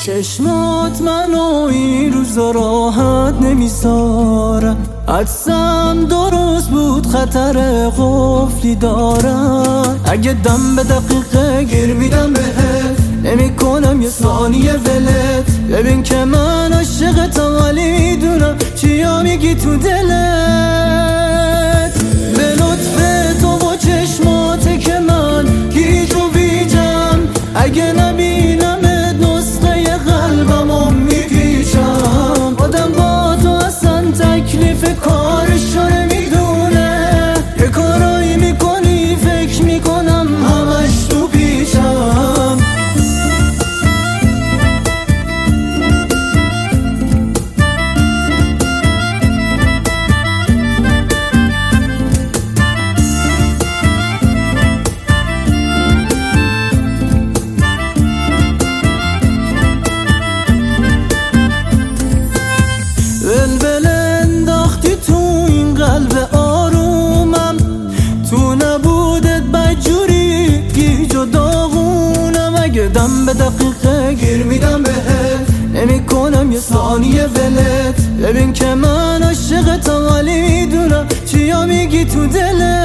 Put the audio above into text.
چشمات منو این روزا راحت نمیذارن، عدسم درست بود خطر قفلی دارن. اگه دم به دقیقه گیر میدم بهت، نمی کنم یه ثانیه ولت. ببین که من عاشقتم ولی میدونم چیا میگی تو دلت. به لطف تو و چشماته که من گیج و بیجم، اگه نبینمت نسخه قلبمو میپیچم. آدم با تو اصلا تکلیف کارشو نمیدونه، یه کارایی میکنی فکر میکنم همش تو پیشم. ولول انداختی تو این قلب آرومم، تو نبودت بدجوری گیج و داغونم. اگه دم به دقیقه گیر میدم بهت، نمی کنم یه ثانیه ولت. ببین که من عاشقتم ولی میدونم چیا میگی تو دلت.